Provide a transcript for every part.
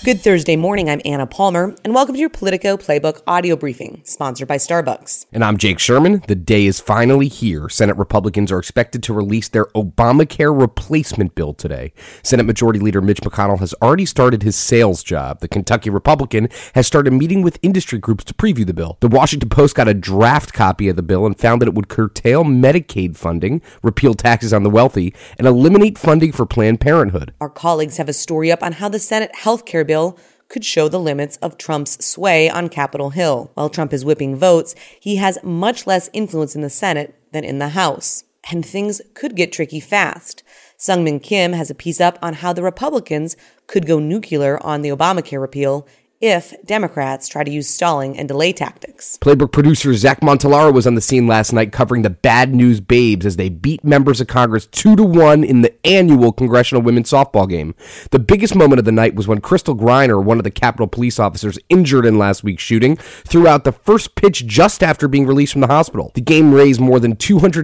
Good Thursday morning, I'm Anna Palmer, and welcome to your Politico Playbook audio briefing, sponsored by Starbucks. And I'm Jake Sherman. The day is finally here. Senate Republicans are expected to release their Obamacare replacement bill today. Senate Majority Leader Mitch McConnell has already started his sales job. The Kentucky Republican has started meeting with industry groups to preview the bill. The Washington Post got a draft copy of the bill and found that it would curtail Medicaid funding, repeal taxes on the wealthy, and eliminate funding for Planned Parenthood. Our colleagues have a story up on how the Senate health care bill could show the limits of Trump's sway on Capitol Hill. While Trump is whipping votes, he has much less influence in the Senate than in the House. And things could get tricky fast. Sungmin Kim has a piece up on how the Republicans could go nuclear on the Obamacare repeal if Democrats try to use stalling and delay tactics. Playbook producer Zach Montalaro was on the scene last night covering the Bad News Babes as they beat members of Congress 2-1 in the annual Congressional Women's Softball game. The biggest moment of the night was when Crystal Griner, one of the Capitol police officers injured in last week's shooting, threw out the first pitch just after being released from the hospital. The game raised more than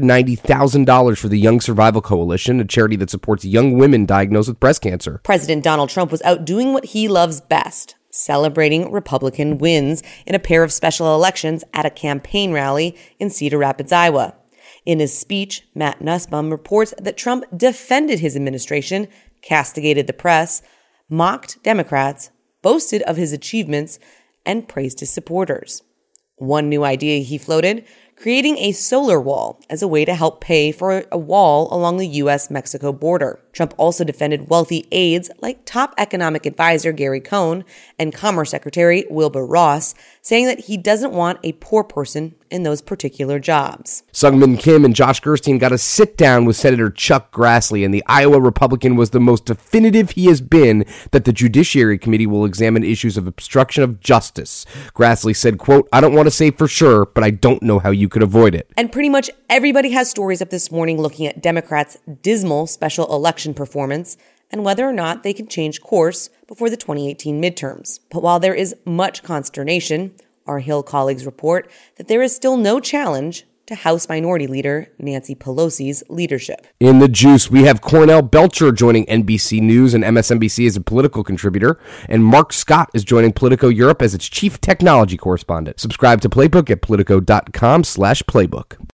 $290,000 for the Young Survival Coalition, a charity that supports young women diagnosed with breast cancer. President Donald Trump was out doing what he loves best, celebrating Republican wins in a pair of special elections at a campaign rally in Cedar Rapids, Iowa. In his speech, Matt Nussbaum reports that Trump defended his administration, castigated the press, mocked Democrats, boasted of his achievements, and praised his supporters. One new idea he floated: creating a solar wall as a way to help pay for a wall along the U.S.-Mexico border. Trump also defended wealthy aides like top economic advisor Gary Cohn and Commerce Secretary Wilbur Ross, saying that he doesn't want a poor person in those particular jobs. Sungmin Kim and Josh Gerstein got a sit-down with Senator Chuck Grassley, and the Iowa Republican was the most definitive he has been that the Judiciary Committee will examine issues of obstruction of justice. Grassley said, quote, "I don't want to say for sure, but I don't know how you could avoid it." And pretty much everybody has stories up this morning looking at Democrats' dismal special election performance and whether or not they can change course before the 2018 midterms. But while there is much consternation, our Hill colleagues report that there is still no challenge to House Minority Leader Nancy Pelosi's leadership. In the juice, we have Cornell Belcher joining NBC News and MSNBC as a political contributor, and Mark Scott is joining Politico Europe as its chief technology correspondent. Subscribe to Playbook at politico.com/playbook.